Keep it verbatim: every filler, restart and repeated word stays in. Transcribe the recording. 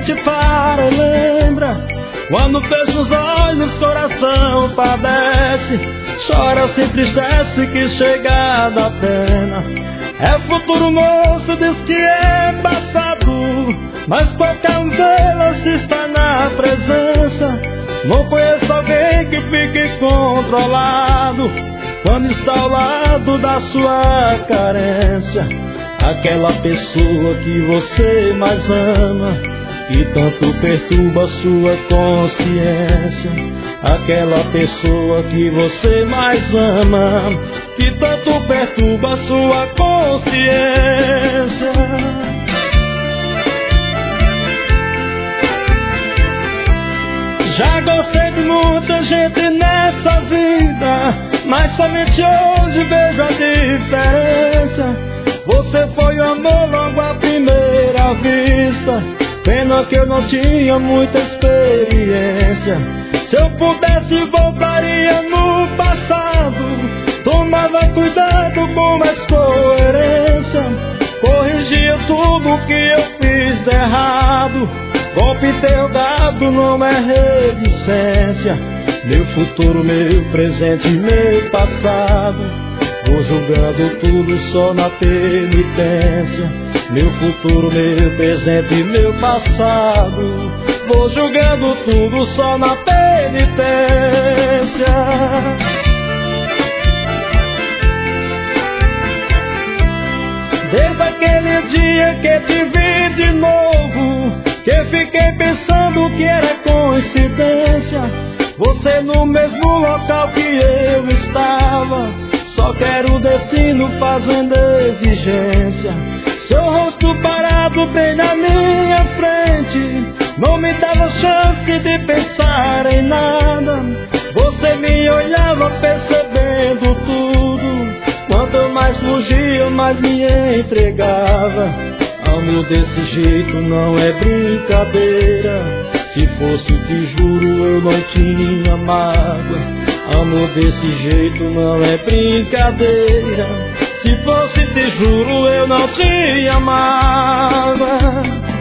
mente para e lembra. Quando fecha os olhos, coração padece. Chora, se entristece, que chega da pena. É futuro, moço, diz que é passado, mas qualquer um delas está na presença. Não conheço alguém que fique controlado quando está ao lado da sua carência. Aquela pessoa que você mais ama, que tanto perturba sua consciência. Aquela pessoa que você mais ama, que tanto perturba sua consciência. Já gostei de muita gente nessa vida, mas somente hoje vejo a diferença. Você foi o amor logo à primeira vista, pena que eu não tinha muita experiência. Se eu pudesse voltaria no passado, tomava cuidado com mais coerência, corrigia tudo que eu fiz de errado. Golpe teu dado não é reticência. Meu futuro, meu presente, meu passado, vou julgando tudo só na penitência. Meu futuro, meu presente, meu passado, vou julgando tudo só na penitência. Desde aquele dia que te vi de novo, que fiquei pensando que era coincidência. Você no mesmo local que eu estava, só quero o destino fazendo exigência. Seu rosto parado bem na minha frente não me dava chance de pensar em nada. Você me olhava percebendo tudo, quanto mais fugia, mais me entregava. Amor desse jeito não é brincadeira, se fosse te juro eu não tinha mágoa. Amor desse jeito não é brincadeira, se fosse te juro eu não tinha mágoa.